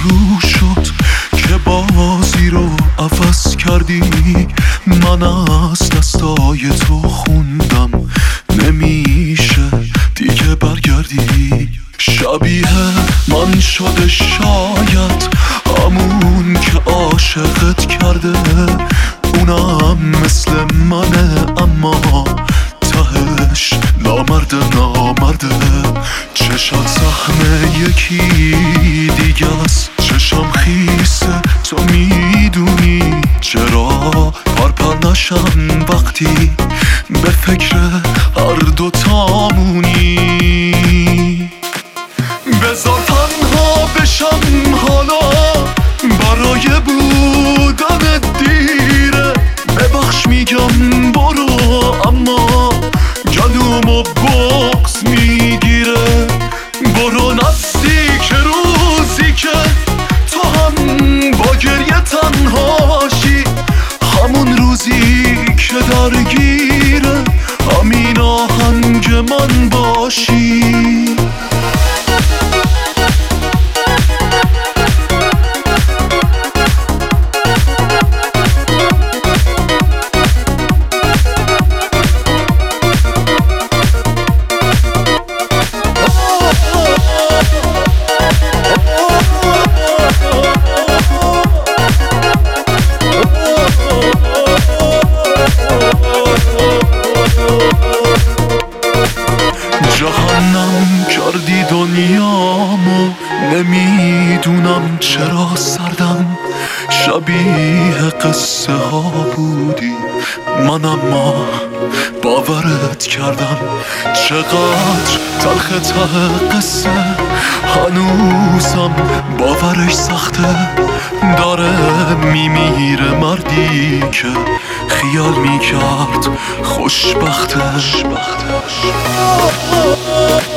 شروع شد که بازی رو عوض کردی. من از دستای تو خوندم نمیشه دیگه برگردی. شبیه من شده شاید همون که عاشقت کرده، اونم مثل منه اما تهش نامرده. چشات سهم یکی دیگه است، چشم خیسه تو میدونی. چرا پرپر نشم وقتی به فکر هر دوتامونی؟ بذار تنها بشم حالا، برای بودن دیره. ببخش میگم برو اما گلومو بغض میگیره. برو نزدیک روزی که تو هم با گریه تنهاشی، همون روزی که درگیره همین آهنگ من باشی. جهنم کردی دنیامو، نمیدونم چرا سردم. شبیه قصه ها بودی من اما باورت کردم. چقدر تلخ ته قصه هنوزم باورش سخته. داره میمیره مردی که خیال میکرد خوشبخته.